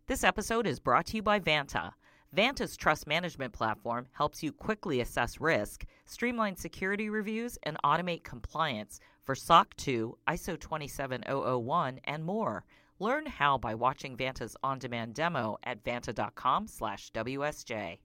This episode is brought to you by Vanta. Vanta's trust management platform helps you quickly assess risk, streamline security reviews, and automate compliance for SOC 2, ISO 27001, and more. Learn how by watching Vanta's on-demand demo at vanta.com/WSJ.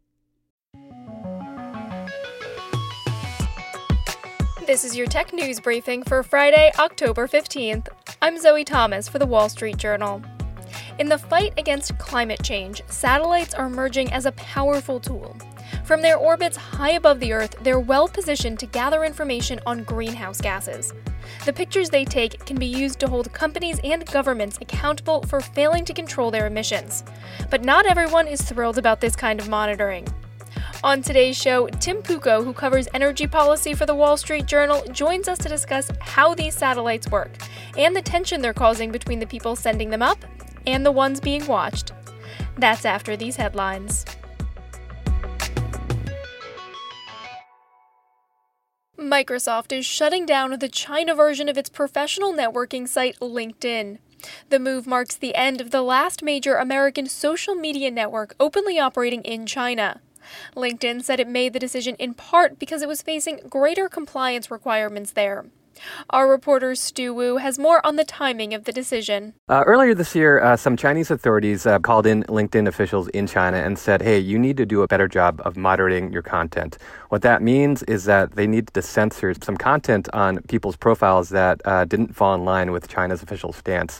This is your tech news briefing for Friday, October 15th. I'm Zoe Thomas for The Wall Street Journal. In the fight against climate change, satellites are emerging as a powerful tool. From their orbits high above the Earth, they're well positioned to gather information on greenhouse gases. The pictures they take can be used to hold companies and governments accountable for failing to control their emissions. But not everyone is thrilled about this kind of monitoring. On today's show, Tim Pucko, who covers energy policy for The Wall Street Journal, joins us to discuss how these satellites work and the tension they're causing between the people sending them up and the ones being watched. That's after these headlines. Microsoft is shutting down the China version of its professional networking site, LinkedIn. The move marks the end of the last major American social media network openly operating in China. LinkedIn said it made the decision in part because it was facing greater compliance requirements there. Our reporter Stu Wu has more on the timing of the decision. Earlier this year, some Chinese authorities called in LinkedIn officials in China and said, hey, you need to do a better job of moderating your content. What that means is that they needed to censor some content on people's profiles that didn't fall in line with China's official stance.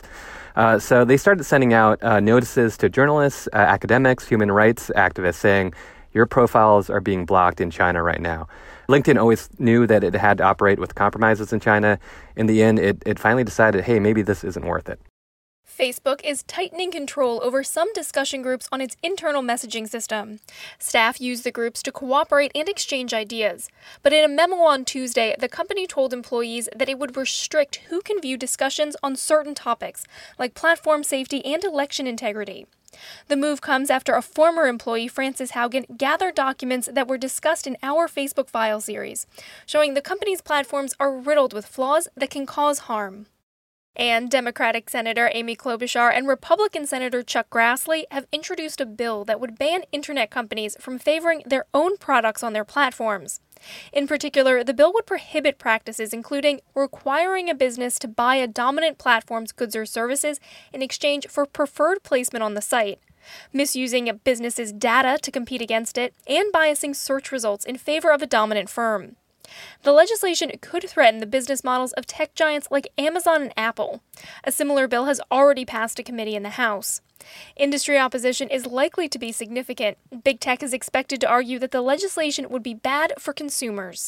So they started sending out notices to journalists, academics, human rights activists saying, your profiles are being blocked in China right now. LinkedIn always knew that it had to operate with compromises in China. In the end, it finally decided, hey, maybe this isn't worth it. Facebook is tightening control over some discussion groups on its internal messaging system. Staff use the groups to cooperate and exchange ideas. But in a memo on Tuesday, the company told employees that it would restrict who can view discussions on certain topics, like platform safety and election integrity. The move comes after a former employee, Frances Haugen, gathered documents that were discussed in our Facebook file series, showing the company's platforms are riddled with flaws that can cause harm. And Democratic Senator Amy Klobuchar and Republican Senator Chuck Grassley have introduced a bill that would ban internet companies from favoring their own products on their platforms. In particular, the bill would prohibit practices including requiring a business to buy a dominant platform's goods or services in exchange for preferred placement on the site, misusing a business's data to compete against it, and biasing search results in favor of a dominant firm. The legislation could threaten the business models of tech giants like Amazon and Apple. A similar bill has already passed a committee in the House. Industry opposition is likely to be significant. Big tech is expected to argue that the legislation would be bad for consumers.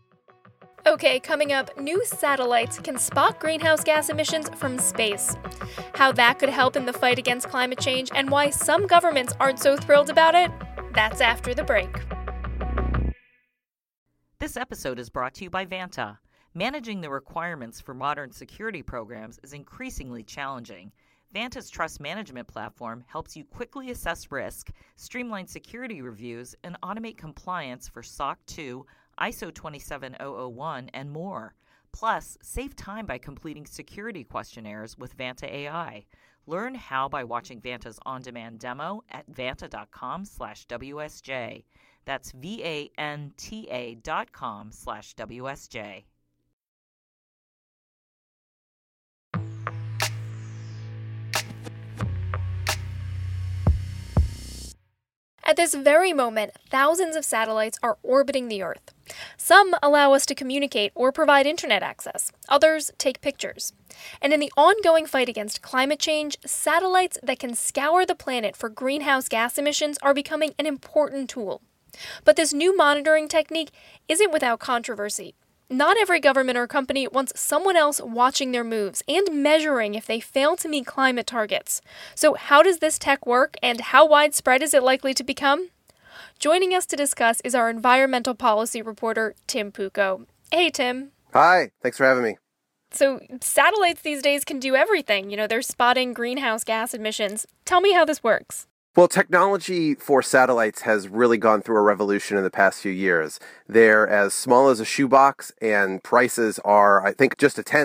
Okay, coming up, new satellites can spot greenhouse gas emissions from space. How that could help in the fight against climate change and why some governments aren't so thrilled about it, that's after the break. This episode is brought to you by Vanta. Managing the requirements for modern security programs is increasingly challenging. Vanta's trust management platform helps you quickly assess risk, streamline security reviews, and automate compliance for SOC 2, ISO 27001, and more. Plus, save time by completing security questionnaires with Vanta AI. Learn how by watching Vanta's on-demand demo at vanta.com/WSJ. That's VANTA.com/WSJ. At this very moment, thousands of satellites are orbiting the Earth. Some allow us to communicate or provide internet access. Others take pictures. And in the ongoing fight against climate change, satellites that can scour the planet for greenhouse gas emissions are becoming an important tool. But this new monitoring technique isn't without controversy. Not every government or company wants someone else watching their moves and measuring if they fail to meet climate targets. So how does this tech work, and how widespread is it likely to become? Joining us to discuss is our environmental policy reporter, Tim Pucko. Hey, Tim. Hi, thanks for having me. So satellites these days can do everything. They're spotting greenhouse gas emissions. Tell me how this works. Well, technology for satellites has really gone through a revolution in the past few years. They're as small as a shoebox, and prices are, I think, just a tenth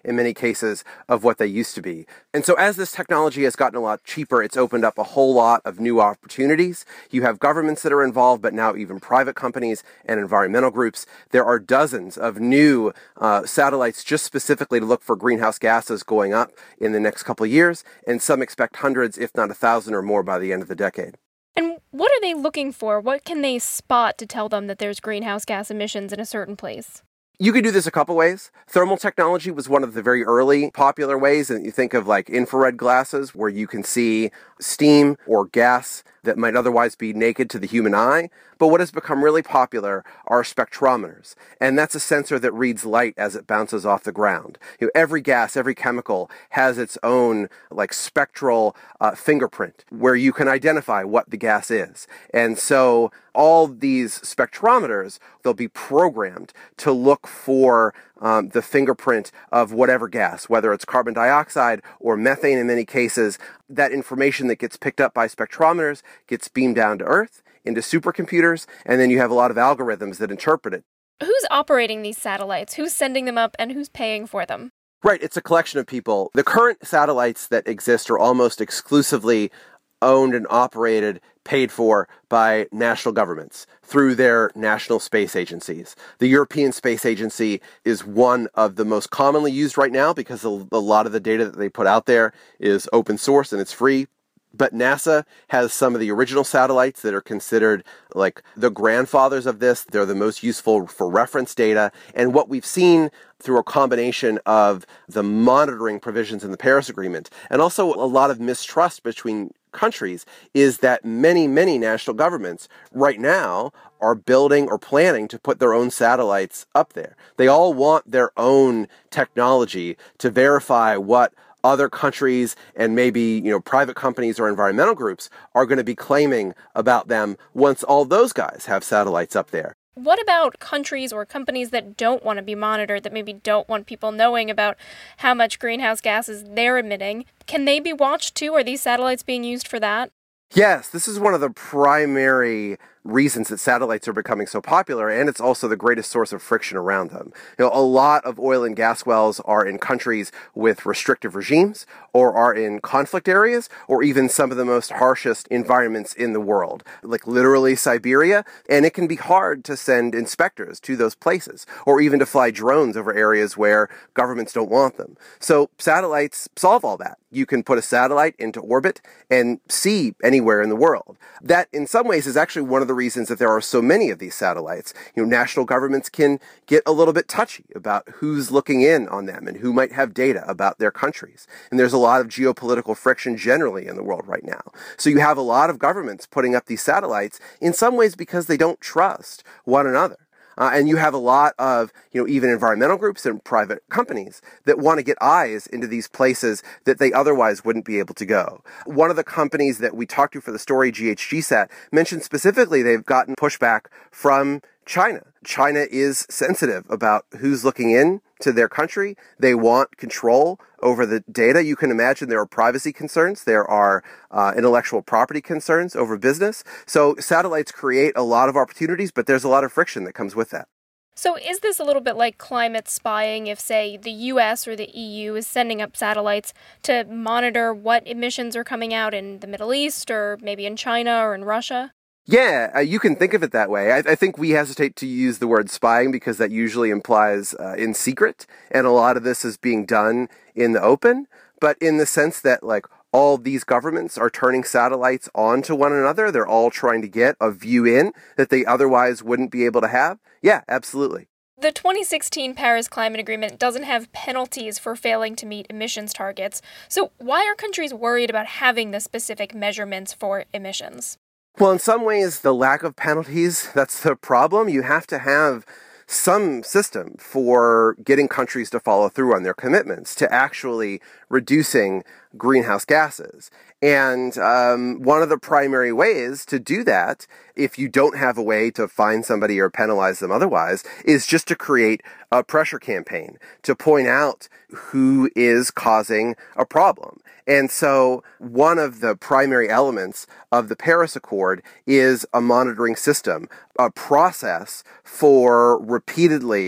in many cases, of what they used to be. And so as this technology has gotten a lot cheaper, it's opened up a whole lot of new opportunities. You have governments that are involved, but now even private companies and environmental groups. There are dozens of new satellites just specifically to look for greenhouse gases going up in the next couple of years, and some expect hundreds, if not 1,000 or more by the end of the decade. And what are they looking for? What can they spot to tell them that there's greenhouse gas emissions in a certain place? You could do this a couple ways. Thermal technology was one of the very early popular ways, and you think of like infrared glasses where you can see steam or gas that might otherwise be naked to the human eye. But what has become really popular are spectrometers, and that's a sensor that reads light as it bounces off the ground. Every gas, every chemical has its own like spectral fingerprint where you can identify what the gas is. And so all these spectrometers, they'll be programmed to look for the fingerprint of whatever gas, whether it's carbon dioxide or methane in many cases. That information that gets picked up by spectrometers gets beamed down to Earth into supercomputers, and then you have a lot of algorithms that interpret it. Who's operating these satellites? Who's sending them up, and who's paying for them? Right, it's a collection of people. The current satellites that exist are almost exclusively owned and operated, paid for by national governments through their national space agencies. The European Space Agency is one of the most commonly used right now because a lot of the data that they put out there is open source and it's free. But NASA has some of the original satellites that are considered like the grandfathers of this. They're the most useful for reference data. And what we've seen through a combination of the monitoring provisions in the Paris Agreement and also a lot of mistrust between countries is that many, many national governments right now are building or planning to put their own satellites up there. They all want their own technology to verify what other countries and maybe, private companies or environmental groups are going to be claiming about them once all those guys have satellites up there. What about countries or companies that don't want to be monitored, that maybe don't want people knowing about how much greenhouse gases they're emitting? Can they be watched too? Are these satellites being used for that? Yes, this is one of the primary reasons that satellites are becoming so popular, and it's also the greatest source of friction around them. A lot of oil and gas wells are in countries with restrictive regimes, or are in conflict areas, or even some of the most harshest environments in the world, like literally Siberia, and it can be hard to send inspectors to those places, or even to fly drones over areas where governments don't want them. So satellites solve all that. You can put a satellite into orbit and see anywhere in the world. That, in some ways, is actually one of the reasons that there are so many of these satellites. National governments can get a little bit touchy about who's looking in on them and who might have data about their countries. And there's a lot of geopolitical friction generally in the world right now. So you have a lot of governments putting up these satellites in some ways because they don't trust one another. And you have a lot of, even environmental groups and private companies that want to get eyes into these places that they otherwise wouldn't be able to go. One of the companies that we talked to for the story, GHGSat, mentioned specifically they've gotten pushback from China. China is sensitive about who's looking in to their country. They want control over the data. You can imagine there are privacy concerns. There are intellectual property concerns over business. So satellites create a lot of opportunities, but there's a lot of friction that comes with that. So is this a little bit like climate spying if, say, the US or the EU is sending up satellites to monitor what emissions are coming out in the Middle East or maybe in China or in Russia? Yeah, you can think of it that way. I think we hesitate to use the word spying because that usually implies in secret, and a lot of this is being done in the open. But in the sense that, all these governments are turning satellites onto one another, they're all trying to get a view in that they otherwise wouldn't be able to have. Yeah, absolutely. The 2016 Paris Climate Agreement doesn't have penalties for failing to meet emissions targets. So why are countries worried about having the specific measurements for emissions? Well, in some ways, the lack of penalties, that's the problem. You have to have some system for getting countries to follow through on their commitments to actually reducing greenhouse gases. And one of the primary ways to do that, if you don't have a way to find somebody or penalize them otherwise, is just to create a pressure campaign to point out who is causing a problem. And so one of the primary elements of the Paris Accord is a monitoring system, a process for repeatedly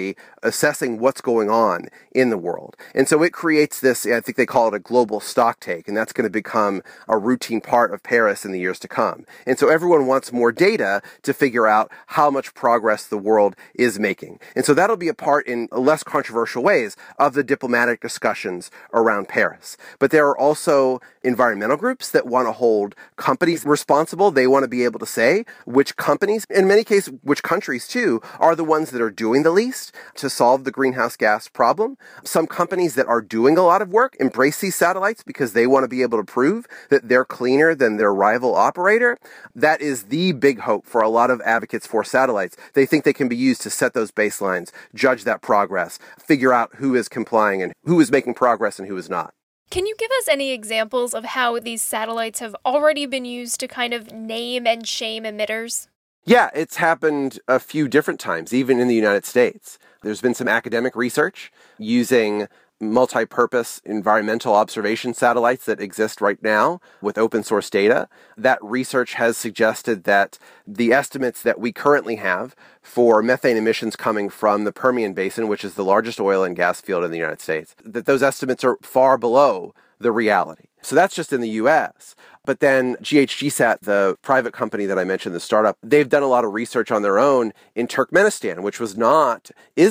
assessing what's going on in the world. And so it creates this, I think they call it a global stocktake, and that's going to become a routine part of Paris in the years to come. And so everyone wants more data to figure out how much progress the world is making. And so that'll be a part in less controversial ways of the diplomatic discussions around Paris. But there are also environmental groups that want to hold companies responsible. They want to be able to say which companies, in many cases, which countries too, are the ones that are doing the least to solve the greenhouse gas problem. Some companies that are doing a lot of work embrace these satellites because they want to be able to prove that they're cleaner than their rival operator. That is the big hope for a lot of advocates for satellites. They think they can be used to set those baselines, judge that progress, figure out who is complying and who is making progress and who is not. Can you give us any examples of how these satellites have already been used to kind of name and shame emitters? Yeah, it's happened a few different times, even in the United States. There's been some academic research using multi-purpose environmental observation satellites that exist right now with open source data. That research has suggested that the estimates that we currently have for methane emissions coming from the Permian Basin, which is the largest oil and gas field in the United States, that those estimates are far below the reality. So that's just in the US. But then GHGSat, the private company that I mentioned, the startup, they've done a lot of research on their own in Turkmenistan, which is not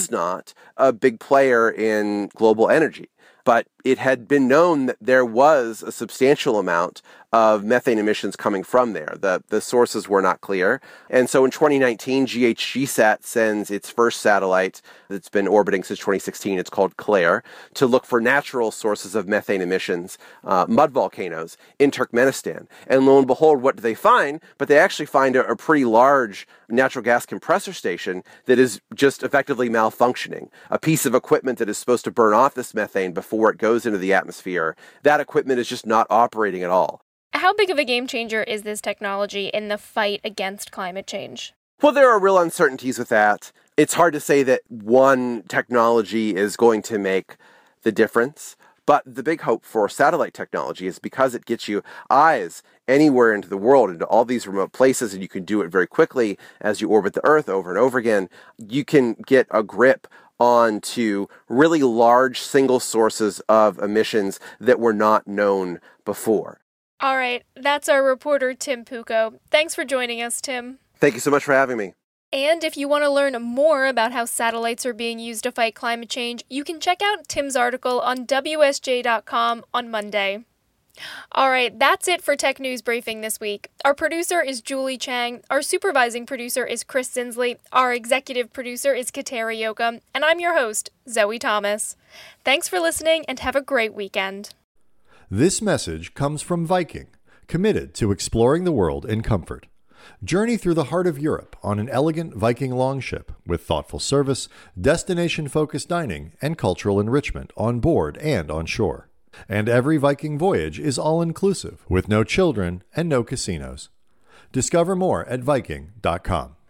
a big player in global energy. But it had been known that there was a substantial amount of methane emissions coming from there. The sources were not clear. And so in 2019, GHGSat sends its first satellite that's been orbiting since 2016, it's called Claire, to look for natural sources of methane emissions, mud volcanoes in Turkmenistan. And lo and behold, what do they find? But they actually find a pretty large natural gas compressor station that is just effectively malfunctioning. A piece of equipment that is supposed to burn off this methane before it goes into the atmosphere, that equipment is just not operating at all. How big of a game changer is this technology in the fight against climate change? Well, there are real uncertainties with that. It's hard to say that one technology is going to make the difference. But the big hope for satellite technology is because it gets you eyes anywhere into the world, into all these remote places, and you can do it very quickly as you orbit the Earth over and over again. You can get a grip onto really large single sources of emissions that were not known before. All right, that's our reporter, Tim Pucko. Thanks for joining us, Tim. Thank you so much for having me. And if you want to learn more about how satellites are being used to fight climate change, you can check out Tim's article on WSJ.com on Monday. All right, that's it for Tech News Briefing this week. Our producer is Julie Chang, our supervising producer is Chris Sinsley, our executive producer is Kateri Yoakum, and I'm your host, Zoe Thomas. Thanks for listening and have a great weekend. This message comes from Viking, committed to exploring the world in comfort. Journey through the heart of Europe on an elegant Viking longship with thoughtful service, destination-focused dining, and cultural enrichment on board and on shore. And every Viking voyage is all-inclusive with no children and no casinos. Discover more at Viking.com.